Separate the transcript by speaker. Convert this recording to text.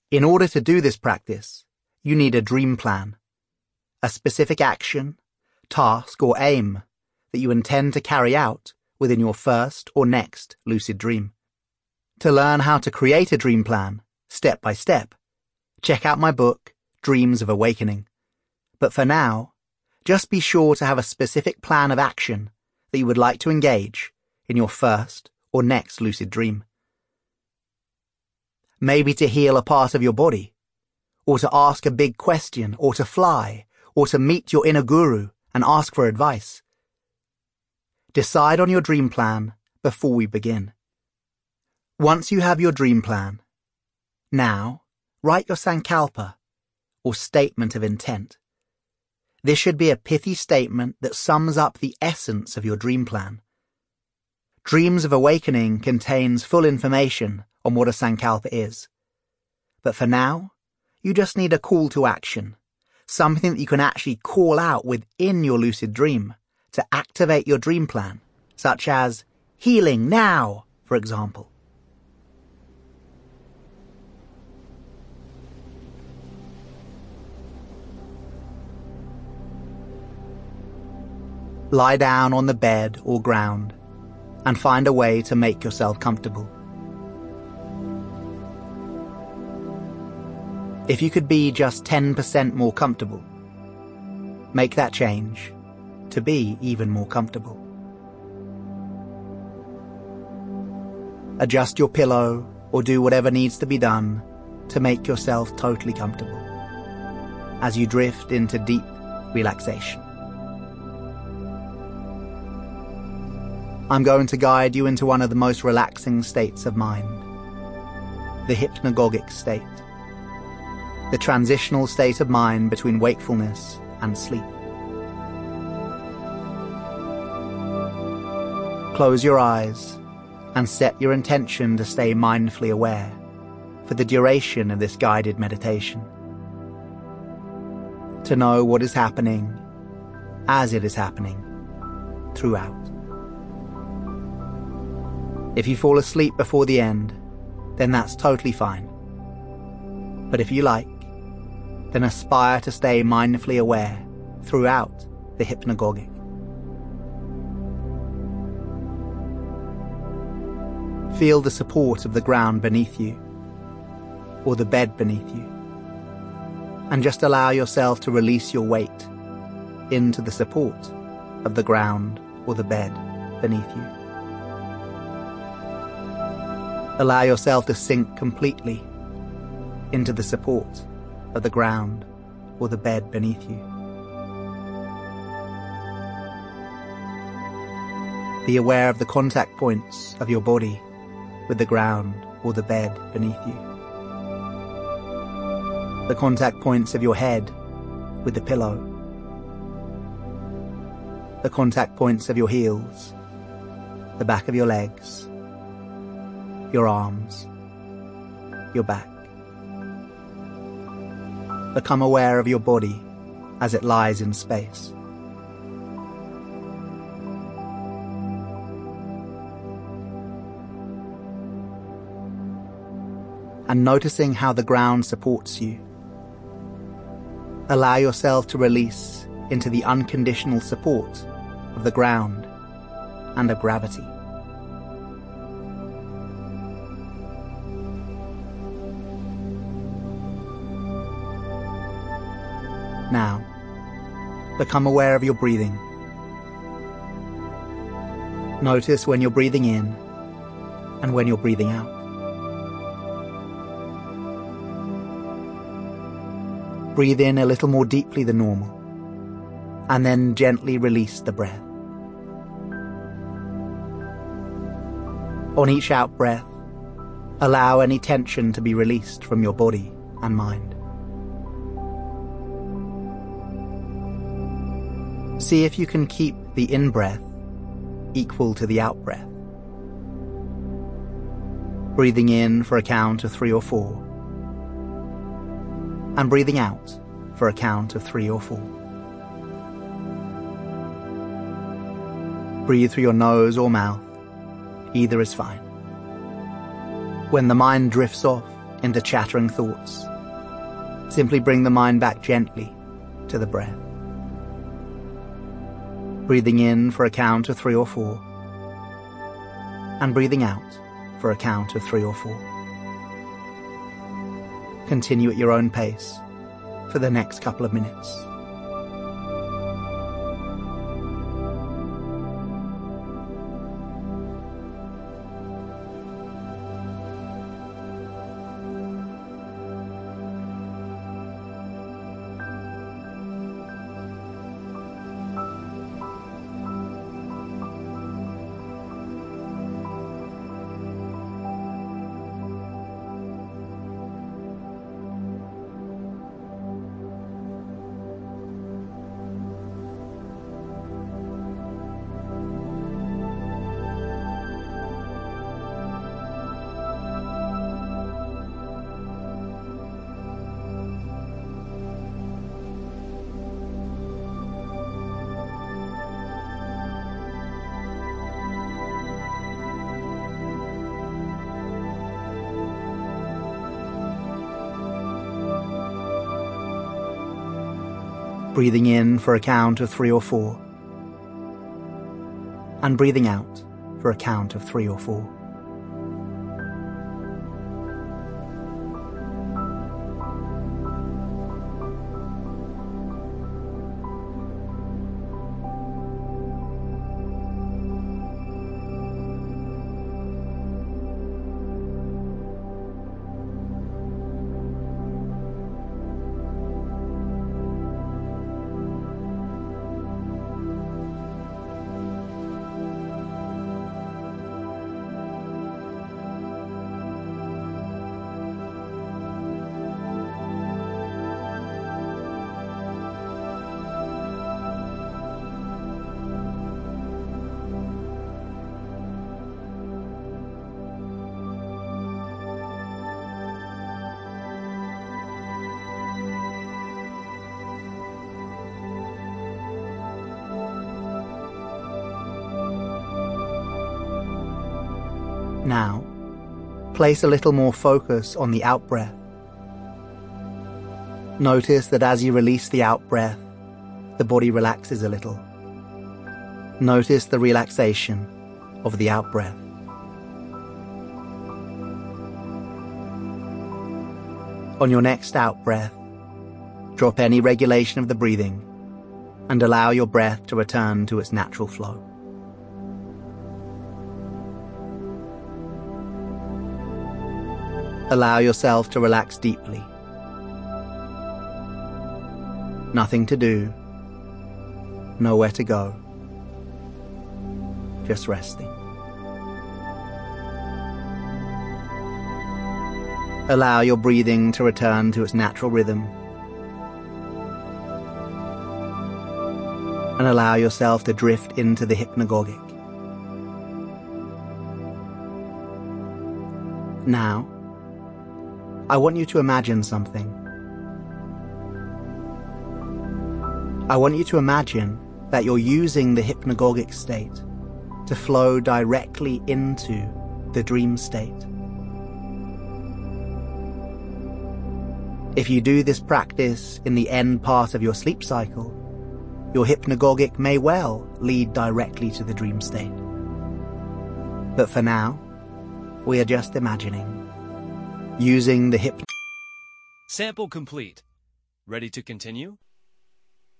Speaker 1: In order to do this practice, you need a dream plan, a specific action, task, or aim that you intend to carry out within your first or next lucid dream. To learn how to create a dream plan, step by step, check out my book, Dreams of Awakening. But for now, just be sure to have a specific plan of action that you would like to engage in your first or next lucid dream. Maybe to heal a part of your body, or to ask a big question, or to fly, or to meet your inner guru and ask for advice. Decide on your dream plan before we begin. Once you have your dream plan, now write your sankalpa, or statement of intent. This should be a pithy statement that sums up the essence of your dream plan. Dreams of Awakening contains full information on what a sankalpa is. But for now, you just need a call to action, something that you can actually call out within your lucid dream to activate your dream plan, such as healing now, for example. Lie down on the bed or ground and find a way to make yourself comfortable. If you could be just 10% more comfortable, make that change to be even more comfortable. Adjust your pillow or do whatever needs to be done to make yourself totally comfortable as you drift into deep relaxation. I'm going to guide you into one of the most relaxing states of mind, the hypnagogic state, the transitional state of mind between wakefulness and sleep. Close your eyes and set your intention to stay mindfully aware for the duration of this guided meditation. To know what is happening as it is happening throughout. If you fall asleep before the end, then that's totally fine. But if you like, then aspire to stay mindfully aware throughout the hypnagogic. Feel the support of the ground beneath you, or the bed beneath you, and just allow yourself to release your weight into the support of the ground or the bed beneath you. Allow yourself to sink completely into the support of the ground or the bed beneath you. Be aware of the contact points of your body with the ground or the bed beneath you. The contact points of your head with the pillow. The contact points of your heels, the back of your legs, your arms, your back. Become aware of your body as it lies in space. And noticing how the ground supports you. Allow yourself to release into the unconditional support of the ground and of gravity. Now, become aware of your breathing. Notice when you're breathing in and when you're breathing out. Breathe in a little more deeply than normal, and then gently release the breath. On each out-breath, allow any tension to be released from your body and mind. See if you can keep the in-breath equal to the out-breath. Breathing in for a count of 3 or 4, and breathing out for a count of 3 or 4. Breathe through your nose or mouth, either is fine. When the mind drifts off, into chattering thoughts. Simply bring the mind back gently to the breath. Breathing in for a count of 3 or 4, and breathing out for a count of 3 or 4. Continue at your own pace for the next couple of minutes. Breathing in for a count of 3 or 4, and breathing out for a count of 3 or 4. Now, place a little more focus on the out-breath. Notice that as you release the out-breath, the body relaxes a little. Notice the relaxation of the out-breath. On your next out-breath, drop any regulation of the breathing and allow your breath to return to its natural flow. Allow yourself to relax deeply. Nothing to do, nowhere to go, just resting. Allow your breathing to return to its natural rhythm, and allow yourself to drift into the hypnagogic. Now, I want you to imagine something. I want you to imagine that you're using the hypnagogic state to flow directly into the dream state. If you do this practice in the end part of your sleep cycle, your hypnagogic may well lead directly to the dream state. But for now, we are just imagining. Using the
Speaker 2: Sample complete. Ready to continue?